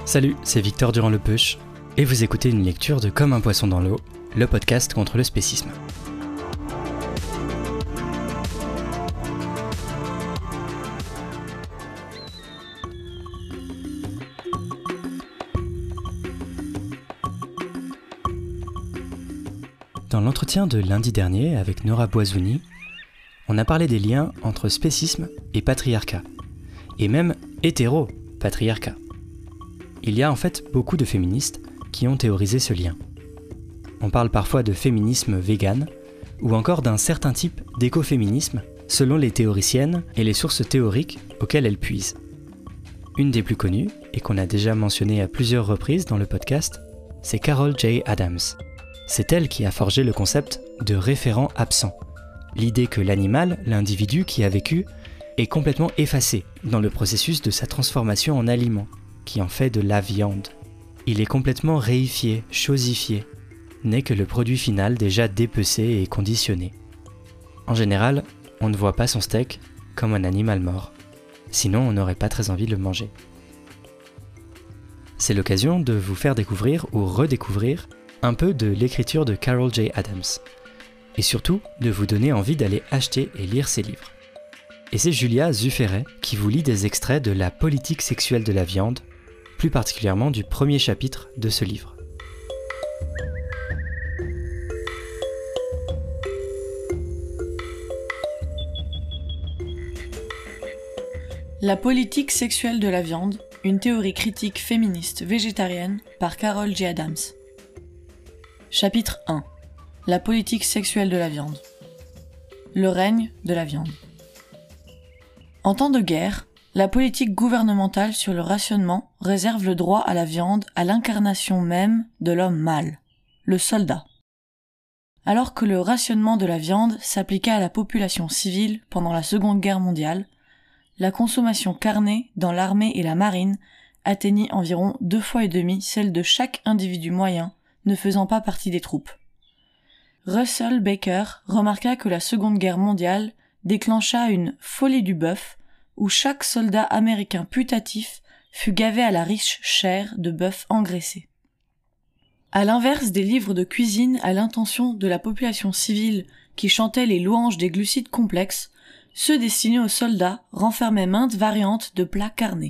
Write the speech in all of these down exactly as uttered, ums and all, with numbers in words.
Salut, c'est Victor Durand-Lepeuch, et vous écoutez une lecture de Comme un poisson dans l'eau, le podcast contre le spécisme. Dans l'entretien de lundi dernier avec Nora Boisouni, on a parlé des liens entre spécisme et patriarcat, et même hétéro-patriarcat. Il y a en fait beaucoup de féministes qui ont théorisé ce lien. On parle parfois de féminisme vegan, ou encore d'un certain type d'écoféminisme, selon les théoriciennes et les sources théoriques auxquelles elles puisent. Une des plus connues, et qu'on a déjà mentionnée à plusieurs reprises dans le podcast, c'est Carol J. Adams. C'est elle qui a forgé le concept de référent absent, l'idée que l'animal, l'individu qui a vécu, est complètement effacé dans le processus de sa transformation en aliment, qui en fait de la viande. Il est complètement réifié, chosifié, n'est que le produit final déjà dépecé et conditionné. En général, on ne voit pas son steak comme un animal mort, sinon on n'aurait pas très envie de le manger. C'est l'occasion de vous faire découvrir ou redécouvrir un peu de l'écriture de Carol J. Adams, et surtout de vous donner envie d'aller acheter et lire ses livres. Et c'est Julia Zufferet qui vous lit des extraits de La politique sexuelle de la viande, plus particulièrement du premier chapitre de ce livre. La politique sexuelle de la viande, une théorie critique féministe végétarienne par Carol J. Adams. Chapitre un. La politique sexuelle de la viande. Le règne de la viande. En temps de guerre, la politique gouvernementale sur le rationnement réserve le droit à la viande à l'incarnation même de l'homme mâle, le soldat. Alors que le rationnement de la viande s'appliqua à la population civile pendant la Seconde Guerre mondiale, la consommation carnée dans l'armée et la marine atteignit environ deux fois et demi celle de chaque individu moyen ne faisant pas partie des troupes. Russell Baker remarqua que la Seconde Guerre mondiale déclencha une « folie du bœuf » où chaque soldat américain putatif fut gavé à la riche chair de bœuf engraissé. À l'inverse des livres de cuisine à l'intention de la population civile qui chantaient les louanges des glucides complexes, ceux destinés aux soldats renfermaient maintes variantes de plats carnés.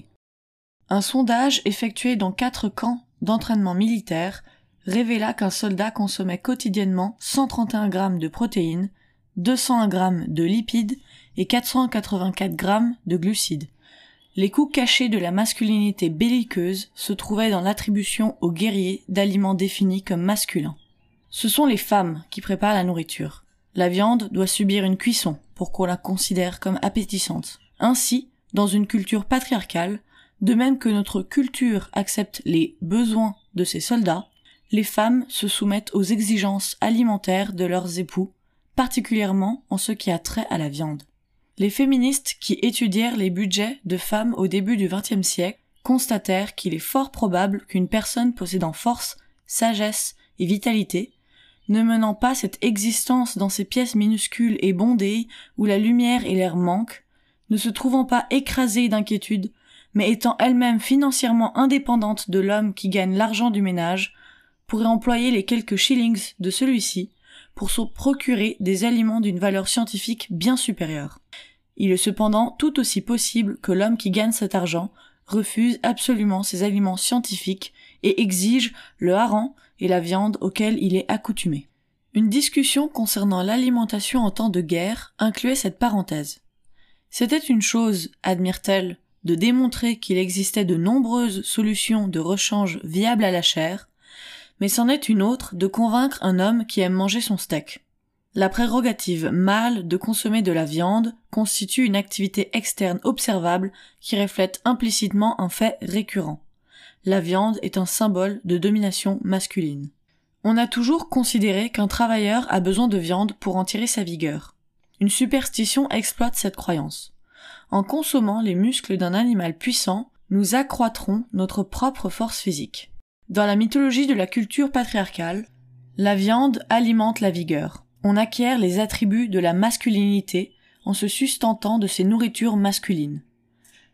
Un sondage effectué dans quatre camps d'entraînement militaire révéla qu'un soldat consommait quotidiennement cent trente et un grammes de protéines, deux cent un grammes de lipides et quatre cent quatre-vingt-quatre grammes de glucides. Les coups cachés de la masculinité belliqueuse se trouvaient dans l'attribution aux guerriers d'aliments définis comme masculins. Ce sont les femmes qui préparent la nourriture. La viande doit subir une cuisson pour qu'on la considère comme appétissante. Ainsi, dans une culture patriarcale, de même que notre culture accepte les besoins de ses soldats, les femmes se soumettent aux exigences alimentaires de leurs époux, particulièrement en ce qui a trait à la viande. Les féministes qui étudièrent les budgets de femmes au début du vingtième siècle constatèrent qu'il est fort probable qu'une personne possédant force, sagesse et vitalité, ne menant pas cette existence dans ces pièces minuscules et bondées où la lumière et l'air manquent, ne se trouvant pas écrasée d'inquiétude, mais étant elle-même financièrement indépendante de l'homme qui gagne l'argent du ménage, pourrait employer les quelques shillings de celui-ci pour se procurer des aliments d'une valeur scientifique bien supérieure. Il est cependant tout aussi possible que l'homme qui gagne cet argent refuse absolument ces aliments scientifiques et exige le hareng et la viande auxquels il est accoutumé. Une discussion concernant l'alimentation en temps de guerre incluait cette parenthèse. C'était une chose, admire-t-elle, de démontrer qu'il existait de nombreuses solutions de rechange viables à la chair, mais c'en est une autre de convaincre un homme qui aime manger son steak. La prérogative mâle de consommer de la viande constitue une activité externe observable qui reflète implicitement un fait récurrent. La viande est un symbole de domination masculine. On a toujours considéré qu'un travailleur a besoin de viande pour en tirer sa vigueur. Une superstition exploite cette croyance. En consommant les muscles d'un animal puissant, nous accroîtrons notre propre force physique. Dans la mythologie de la culture patriarcale, la viande alimente la vigueur. On acquiert les attributs de la masculinité en se sustentant de ces nourritures masculines.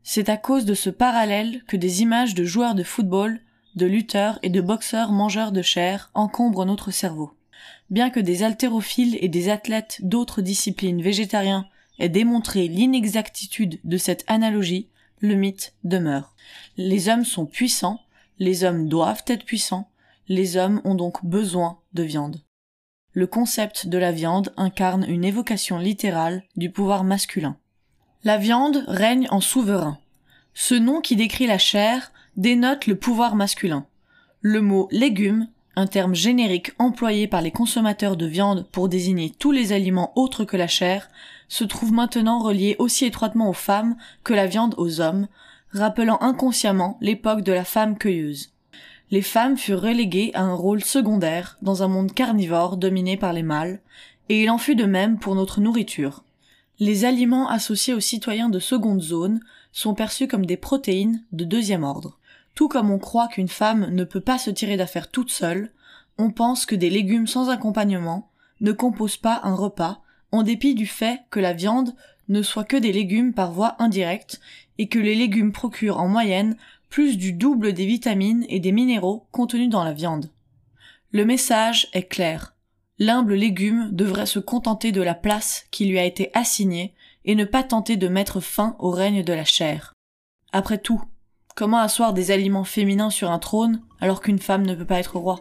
C'est à cause de ce parallèle que des images de joueurs de football, de lutteurs et de boxeurs mangeurs de chair encombrent notre cerveau. Bien que des haltérophiles et des athlètes d'autres disciplines végétariens aient démontré l'inexactitude de cette analogie, le mythe demeure. Les hommes sont puissants, les hommes doivent être puissants, les hommes ont donc besoin de viande. Le concept de la viande incarne une évocation littérale du pouvoir masculin. La viande règne en souverain. Ce nom qui décrit la chair dénote le pouvoir masculin. Le mot légume, un terme générique employé par les consommateurs de viande pour désigner tous les aliments autres que la chair, se trouve maintenant relié aussi étroitement aux femmes que la viande aux hommes, rappelant inconsciemment l'époque de la femme cueilleuse. Les femmes furent reléguées à un rôle secondaire dans un monde carnivore dominé par les mâles, et il en fut de même pour notre nourriture. Les aliments associés aux citoyens de seconde zone sont perçus comme des protéines de deuxième ordre. Tout comme on croit qu'une femme ne peut pas se tirer d'affaire toute seule, on pense que des légumes sans accompagnement ne composent pas un repas, en dépit du fait que la viande ne soit que des légumes par voie indirecte et que les légumes procurent en moyenne plus du double des vitamines et des minéraux contenus dans la viande. Le message est clair. L'humble légume devrait se contenter de la place qui lui a été assignée et ne pas tenter de mettre fin au règne de la chair. Après tout, comment asseoir des aliments féminins sur un trône alors qu'une femme ne peut pas être roi ?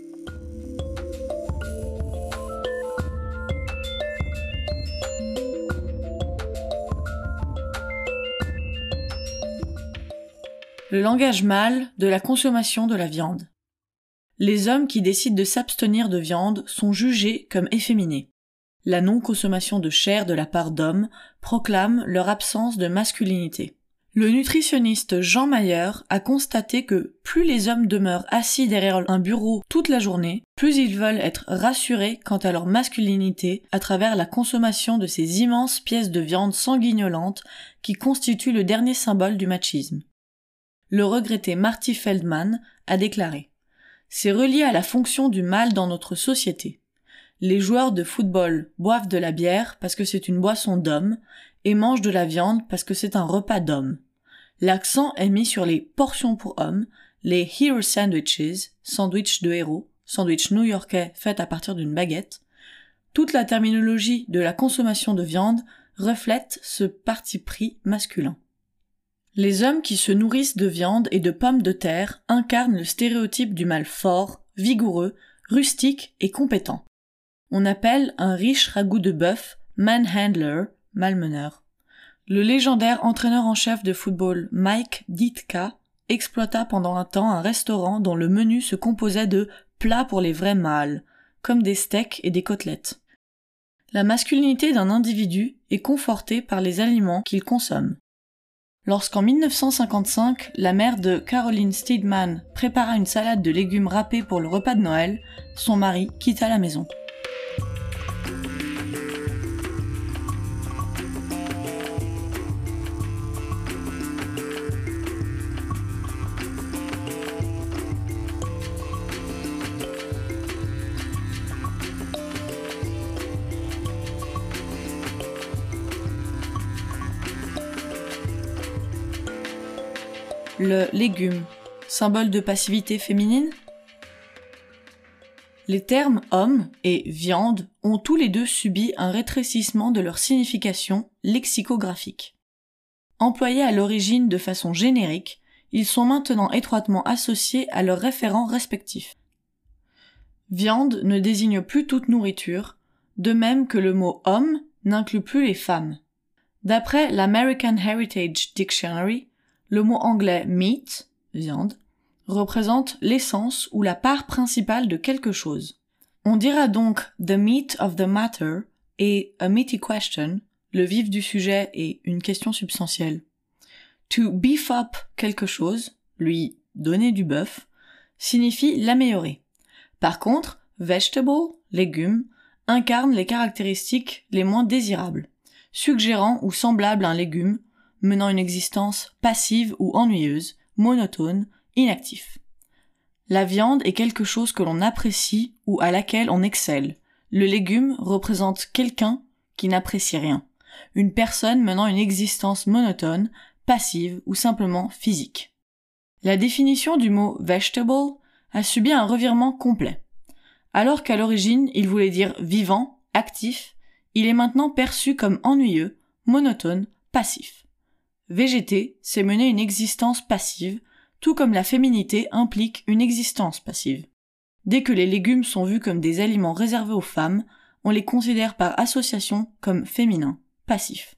Le langage mâle de la consommation de la viande. Les hommes qui décident de s'abstenir de viande sont jugés comme efféminés. La non-consommation de chair de la part d'hommes proclame leur absence de masculinité. Le nutritionniste Jean Mayer a constaté que plus les hommes demeurent assis derrière un bureau toute la journée, plus ils veulent être rassurés quant à leur masculinité à travers la consommation de ces immenses pièces de viande sanguignolantes qui constituent le dernier symbole du machisme. Le regretté Marty Feldman a déclaré « C'est relié à la fonction du mâle dans notre société. Les joueurs de football boivent de la bière parce que c'est une boisson d'homme et mangent de la viande parce que c'est un repas d'homme. L'accent est mis sur les portions pour hommes, les hero sandwiches, sandwich de héros, sandwich new-yorkais fait à partir d'une baguette. Toute la terminologie de la consommation de viande reflète ce parti pris masculin. Les hommes qui se nourrissent de viande et de pommes de terre incarnent le stéréotype du mâle fort, vigoureux, rustique et compétent. On appelle un riche ragoût de bœuf manhandler, malmeneur. Le légendaire entraîneur en chef de football Mike Ditka exploita pendant un temps un restaurant dont le menu se composait de plats pour les vrais mâles, comme des steaks et des côtelettes. La masculinité d'un individu est confortée par les aliments qu'il consomme. Lorsqu'en mille neuf cent cinquante-cinq, la mère de Caroline Steedman prépara une salade de légumes râpés pour le repas de Noël, son mari quitta la maison. Le légume, symbole de passivité féminine ? Les termes homme et viande ont tous les deux subi un rétrécissement de leur signification lexicographique. Employés à l'origine de façon générique, ils sont maintenant étroitement associés à leurs référents respectifs. Viande ne désigne plus toute nourriture, de même que le mot homme n'inclut plus les femmes. D'après l'American Heritage Dictionary, le mot anglais meat, viande, représente l'essence ou la part principale de quelque chose. On dira donc the meat of the matter et a meaty question, le vif du sujet et une question substantielle. To beef up quelque chose, lui donner du bœuf, signifie l'améliorer. Par contre, vegetable, légume, incarne les caractéristiques les moins désirables, suggérant ou semblable à un légume, menant une existence passive ou ennuyeuse, monotone, inactif. La viande est quelque chose que l'on apprécie ou à laquelle on excelle. Le légume représente quelqu'un qui n'apprécie rien. Une personne menant une existence monotone, passive ou simplement physique. La définition du mot vegetable a subi un revirement complet. Alors qu'à l'origine il voulait dire vivant, actif, il est maintenant perçu comme ennuyeux, monotone, passif. Végéter, c'est mener une existence passive, tout comme la féminité implique une existence passive. Dès que les légumes sont vus comme des aliments réservés aux femmes, on les considère par association comme féminins, passifs.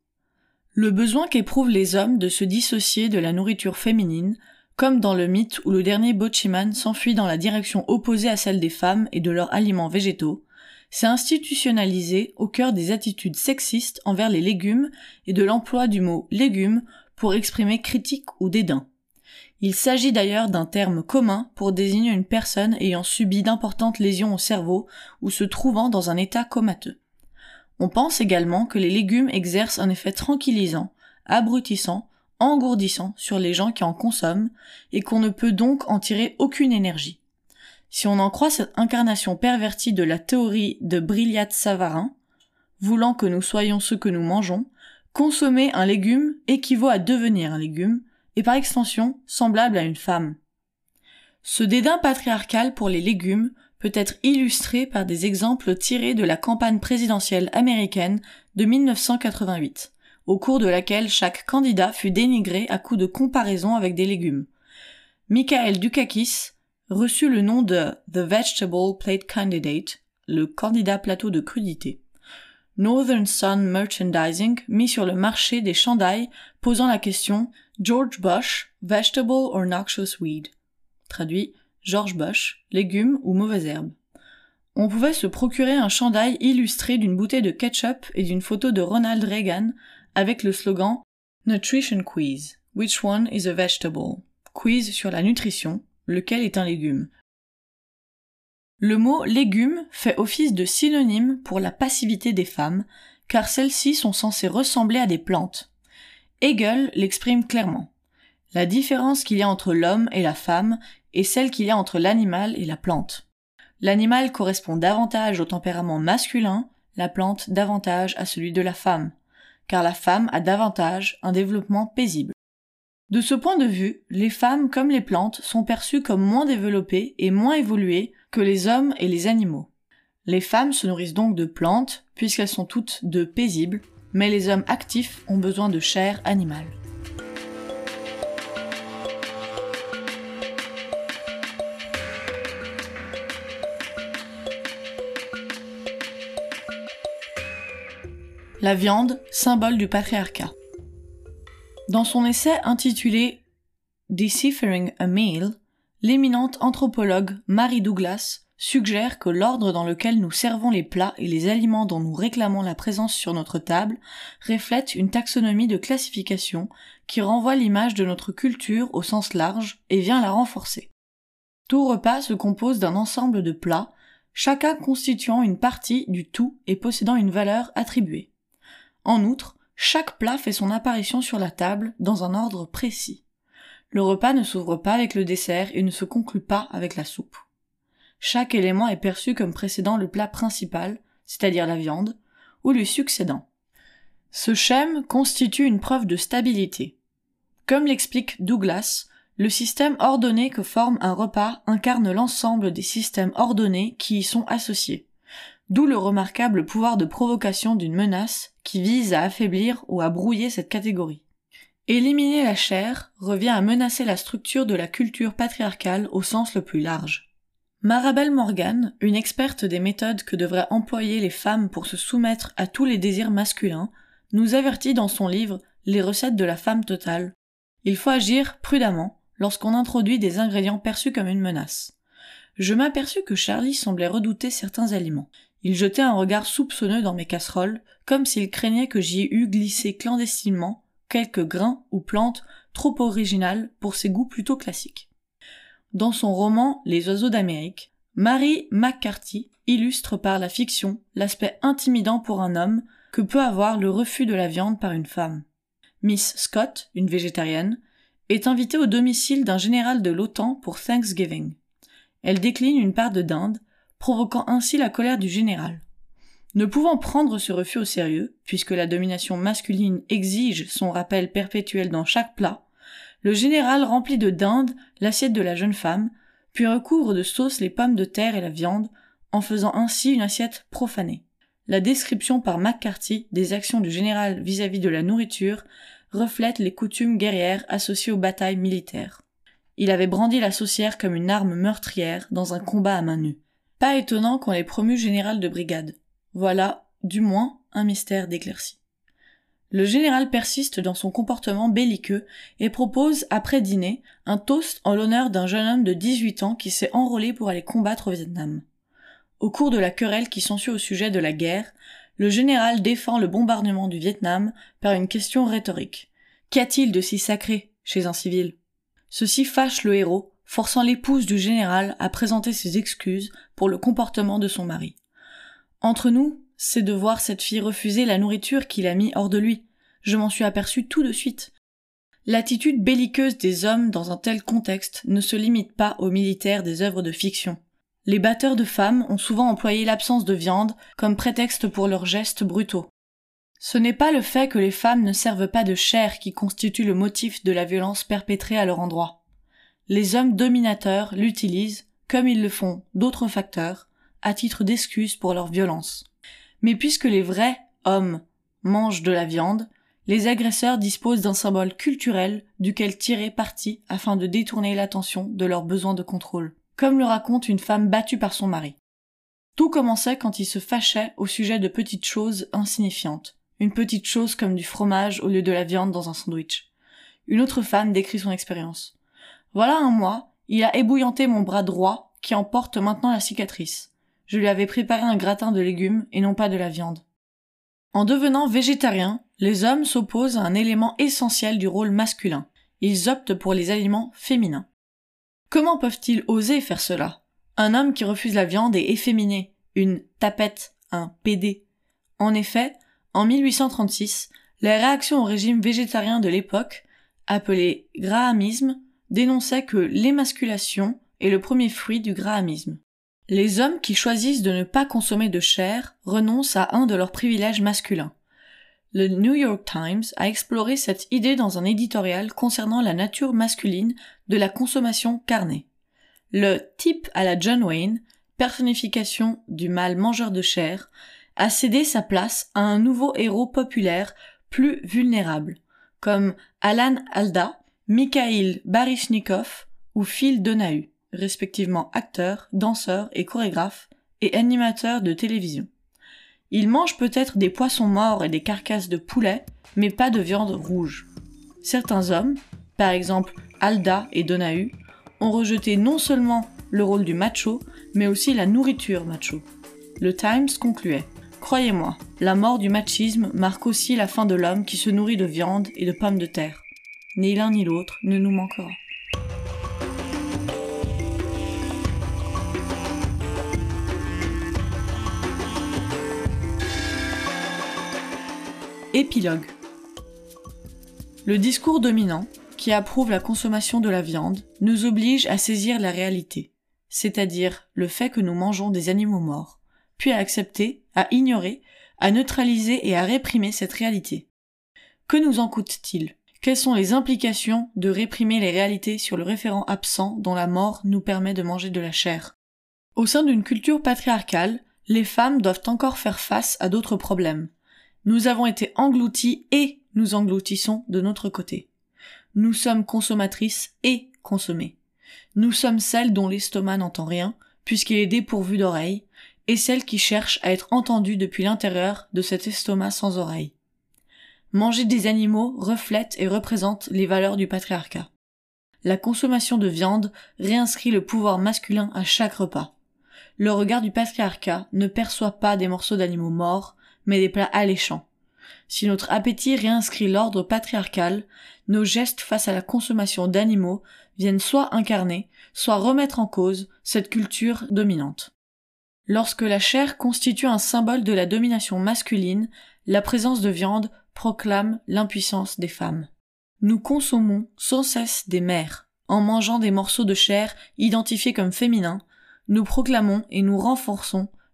Le besoin qu'éprouvent les hommes de se dissocier de la nourriture féminine, comme dans le mythe où le dernier Bochiman s'enfuit dans la direction opposée à celle des femmes et de leurs aliments végétaux, s'est institutionnalisé au cœur des attitudes sexistes envers les légumes et de l'emploi du mot « légumes » pour exprimer critique ou dédain. Il s'agit d'ailleurs d'un terme commun pour désigner une personne ayant subi d'importantes lésions au cerveau ou se trouvant dans un état comateux. On pense également que les légumes exercent un effet tranquillisant, abrutissant, engourdissant sur les gens qui en consomment et qu'on ne peut donc en tirer aucune énergie. Si on en croit cette incarnation pervertie de la théorie de Brillat-Savarin, voulant que nous soyons ce que nous mangeons, consommer un légume équivaut à devenir un légume, et par extension semblable à une femme. Ce dédain patriarcal pour les légumes peut être illustré par des exemples tirés de la campagne présidentielle américaine de mille neuf cent quatre-vingt-huit, au cours de laquelle chaque candidat fut dénigré à coups de comparaison avec des légumes. Mikhail Dukakis reçut le nom de « The Vegetable Plate Candidate », le candidat plateau de crudité. Northern Sun Merchandising mit sur le marché des chandails posant la question « George Bush, vegetable or noxious weed ?» Traduit « George Bush, légumes ou mauvaise herbe ?» On pouvait se procurer un chandail illustré d'une bouteille de ketchup et d'une photo de Ronald Reagan avec le slogan « Nutrition Quiz, which one is a vegetable ?» Quiz sur la nutrition, lequel est un légume. Le mot « légume » fait office de synonyme pour la passivité des femmes, car celles-ci sont censées ressembler à des plantes. Hegel l'exprime clairement. La différence qu'il y a entre l'homme et la femme est celle qu'il y a entre l'animal et la plante. L'animal correspond davantage au tempérament masculin, la plante davantage à celui de la femme, car la femme a davantage un développement paisible. De ce point de vue, les femmes comme les plantes sont perçues comme moins développées et moins évoluées que les hommes et les animaux. Les femmes se nourrissent donc de plantes, puisqu'elles sont toutes de paisibles, mais les hommes actifs ont besoin de chair animale. La viande, symbole du patriarcat. Dans son essai intitulé « Deciphering a Meal », l'éminente anthropologue Mary Douglas suggère que l'ordre dans lequel nous servons les plats et les aliments dont nous réclamons la présence sur notre table reflète une taxonomie de classification qui renvoie l'image de notre culture au sens large et vient la renforcer. Tout repas se compose d'un ensemble de plats, chacun constituant une partie du tout et possédant une valeur attribuée. En outre, chaque plat fait son apparition sur la table dans un ordre précis. Le repas ne s'ouvre pas avec le dessert et ne se conclut pas avec la soupe. Chaque élément est perçu comme précédant le plat principal, c'est-à-dire la viande, ou lui succédant. Ce schème constitue une preuve de stabilité. Comme l'explique Douglas, le système ordonné que forme un repas incarne l'ensemble des systèmes ordonnés qui y sont associés. D'où le remarquable pouvoir de provocation d'une menace qui vise à affaiblir ou à brouiller cette catégorie. Éliminer la chair revient à menacer la structure de la culture patriarcale au sens le plus large. Marabel Morgan, une experte des méthodes que devraient employer les femmes pour se soumettre à tous les désirs masculins, nous avertit dans son livre « Les recettes de la femme totale ». Il faut agir prudemment lorsqu'on introduit des ingrédients perçus comme une menace. Je m'aperçus que Charlie semblait redouter certains aliments. Il jetait un regard soupçonneux dans mes casseroles, comme s'il craignait que j'y eus glissé clandestinement quelques grains ou plantes trop originales pour ses goûts plutôt classiques. Dans son roman « Les oiseaux d'Amérique », Mary McCarthy illustre par la fiction l'aspect intimidant pour un homme que peut avoir le refus de la viande par une femme. Miss Scott, une végétarienne, est invitée au domicile d'un général de l'OTAN pour Thanksgiving. Elle décline une part de dinde, provoquant ainsi la colère du général. Ne pouvant prendre ce refus au sérieux, puisque la domination masculine exige son rappel perpétuel dans chaque plat, le général remplit de dinde l'assiette de la jeune femme, puis recouvre de sauce les pommes de terre et la viande, en faisant ainsi une assiette profanée. La description par McCarthy des actions du général vis-à-vis de la nourriture reflète les coutumes guerrières associées aux batailles militaires. Il avait brandi la saucière comme une arme meurtrière dans un combat à main nue. Pas étonnant qu'on l'ait promu général de brigade. Voilà, du moins, un mystère d'éclairci. Le général persiste dans son comportement belliqueux et propose, après dîner, un toast en l'honneur d'un jeune homme de dix-huit ans qui s'est enrôlé pour aller combattre au Vietnam. Au cours de la querelle qui s'ensuit au sujet de la guerre, le général défend le bombardement du Vietnam par une question rhétorique. Qu'y a-t-il de si sacré chez un civil ? Ceci fâche le héros, forçant l'épouse du général à présenter ses excuses pour le comportement de son mari. Entre nous, c'est de voir cette fille refuser la nourriture qui l'a mis hors de lui. Je m'en suis aperçu tout de suite. L'attitude belliqueuse des hommes dans un tel contexte ne se limite pas aux militaires des œuvres de fiction. Les batteurs de femmes ont souvent employé l'absence de viande comme prétexte pour leurs gestes brutaux. Ce n'est pas le fait que les femmes ne servent pas de chair qui constitue le motif de la violence perpétrée à leur endroit. Les hommes dominateurs l'utilisent, comme ils le font d'autres facteurs, à titre d'excuse pour leur violence. Mais puisque les vrais hommes mangent de la viande, les agresseurs disposent d'un symbole culturel duquel tirer parti afin de détourner l'attention de leurs besoins de contrôle, comme le raconte une femme battue par son mari. Tout commençait quand il se fâchait au sujet de petites choses insignifiantes, une petite chose comme du fromage au lieu de la viande dans un sandwich. Une autre femme décrit son expérience. Voilà un mois, il a ébouillanté mon bras droit qui en porte maintenant la cicatrice. Je lui avais préparé un gratin de légumes et non pas de la viande. En devenant végétariens, les hommes s'opposent à un élément essentiel du rôle masculin. Ils optent pour les aliments féminins. Comment peuvent-ils oser faire cela ? Un homme qui refuse la viande est efféminé, une tapette, un pédé. En effet, en mille huit cent trente-six, la réaction au régime végétarien de l'époque, appelé grahamisme, dénonçait que l'émasculation est le premier fruit du grahamisme. Les hommes qui choisissent de ne pas consommer de chair renoncent à un de leurs privilèges masculins. Le New York Times a exploré cette idée dans un éditorial concernant la nature masculine de la consommation carnée. Le type à la John Wayne, personnification du mâle mangeur de chair, a cédé sa place à un nouveau héros populaire plus vulnérable, comme Alan Alda, Mikhail Baryshnikov ou Phil Donahue, respectivement acteur, danseur et chorégraphe, et animateur de télévision. Il mange peut-être des poissons morts et des carcasses de poulet, mais pas de viande rouge. Certains hommes, par exemple Alda et Donahue, ont rejeté non seulement le rôle du macho, mais aussi la nourriture macho. Le Times concluait « Croyez-moi, la mort du machisme marque aussi la fin de l'homme qui se nourrit de viande et de pommes de terre. Ni l'un ni l'autre ne nous manquera. » Épilogue. Le discours dominant, qui approuve la consommation de la viande, nous oblige à saisir la réalité, c'est-à-dire le fait que nous mangeons des animaux morts, puis à accepter, à ignorer, à neutraliser et à réprimer cette réalité. Que nous en coûte-t-il ? Quelles sont les implications de réprimer les réalités sur le référent absent dont la mort nous permet de manger de la chair ? Au sein d'une culture patriarcale, les femmes doivent encore faire face à d'autres problèmes. Nous avons été engloutis et nous engloutissons de notre côté. Nous sommes consommatrices et consommées. Nous sommes celles dont l'estomac n'entend rien, puisqu'il est dépourvu d'oreilles, et celles qui cherchent à être entendues depuis l'intérieur de cet estomac sans oreilles. Manger des animaux reflète et représente les valeurs du patriarcat. La consommation de viande réinscrit le pouvoir masculin à chaque repas. Le regard du patriarcat ne perçoit pas des morceaux d'animaux morts, mais des plats alléchants. Si notre appétit réinscrit l'ordre patriarcal, nos gestes face à la consommation d'animaux viennent soit incarner, soit remettre en cause cette culture dominante. Lorsque la chair constitue un symbole de la domination masculine, la présence de viande proclame l'impuissance des femmes. Nous consommons sans cesse des mères. En mangeant des morceaux de chair identifiés comme féminins, nous proclamons et nous renforçons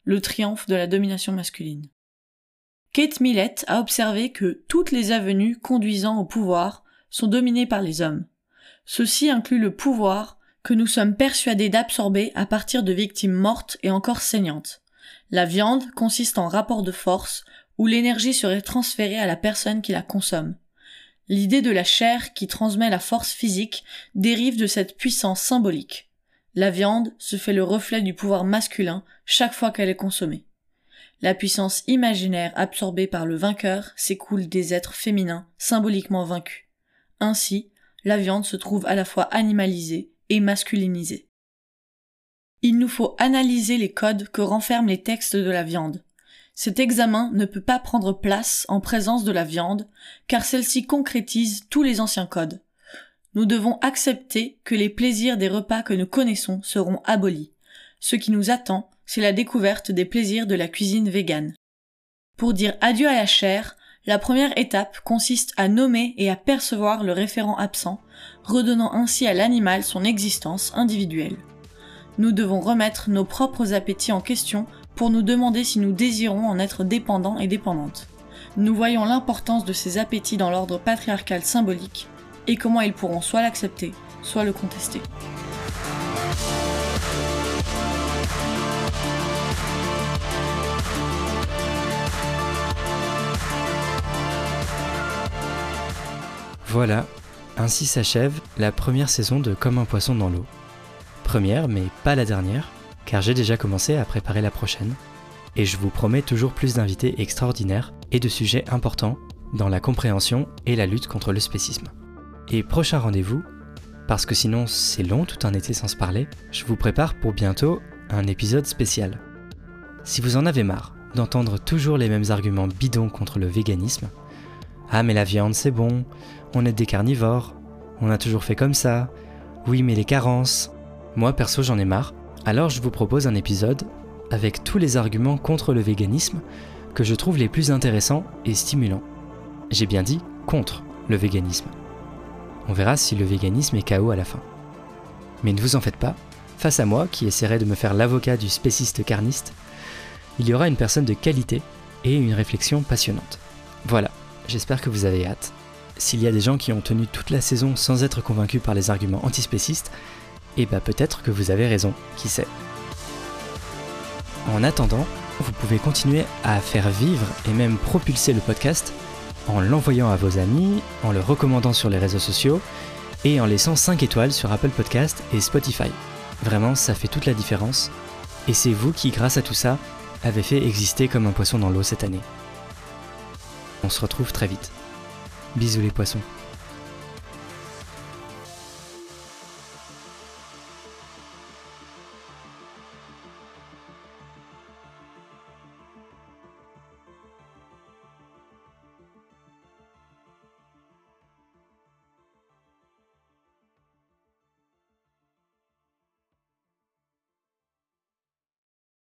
le triomphe de la domination masculine. Kate Millett a observé que toutes les avenues conduisant au pouvoir sont dominées par les hommes. Ceci inclut le pouvoir que nous sommes persuadés d'absorber à partir de victimes mortes et encore saignantes. La viande consiste en rapport de force où l'énergie serait transférée à la personne qui la consomme. L'idée de la chair qui transmet la force physique dérive de cette puissance symbolique. La viande se fait le reflet du pouvoir masculin chaque fois qu'elle est consommée. La puissance imaginaire absorbée par le vainqueur s'écoule des êtres féminins symboliquement vaincus. Ainsi, la viande se trouve à la fois animalisée et masculinisée. Il nous faut analyser les codes que renferment les textes de la viande. Cet examen ne peut pas prendre place en présence de la viande, car celle-ci concrétise tous les anciens codes. Nous devons accepter que les plaisirs des repas que nous connaissons seront abolis. Ce qui nous attend, c'est la découverte des plaisirs de la cuisine végane. Pour dire adieu à la chair, la première étape consiste à nommer et à percevoir le référent absent, redonnant ainsi à l'animal son existence individuelle. Nous devons remettre nos propres appétits en question pour nous demander si nous désirons en être dépendants et dépendantes. Nous voyons l'importance de ces appétits dans l'ordre patriarcal symbolique et comment ils pourront soit l'accepter, soit le contester. Voilà, ainsi s'achève la première saison de Comme un poisson dans l'eau. Première, mais pas la dernière, car j'ai déjà commencé à préparer la prochaine, et je vous promets toujours plus d'invités extraordinaires et de sujets importants dans la compréhension et la lutte contre le spécisme. Et prochain rendez-vous, parce que sinon c'est long tout un été sans se parler, je vous prépare pour bientôt un épisode spécial. Si vous en avez marre d'entendre toujours les mêmes arguments bidons contre le véganisme, ah mais la viande c'est bon, on est des carnivores, on a toujours fait comme ça, oui mais les carences, moi perso j'en ai marre, alors je vous propose un épisode avec tous les arguments contre le véganisme que je trouve les plus intéressants et stimulants. J'ai bien dit contre le véganisme. On verra si le véganisme est K O à la fin. Mais ne vous en faites pas, face à moi qui essaierai de me faire l'avocat du spéciste carniste, il y aura une personne de qualité et une réflexion passionnante. Voilà, j'espère que vous avez hâte. S'il y a des gens qui ont tenu toute la saison sans être convaincus par les arguments antispécistes, eh bah peut-être que vous avez raison, qui sait. En attendant, vous pouvez continuer à faire vivre et même propulser le podcast en l'envoyant à vos amis, en le recommandant sur les réseaux sociaux et en laissant cinq étoiles sur Apple Podcast et Spotify. Vraiment, ça fait toute la différence. Et c'est vous qui, grâce à tout ça, avez fait exister Comme un poisson dans l'eau cette année. On se retrouve très vite. Bisous les poissons.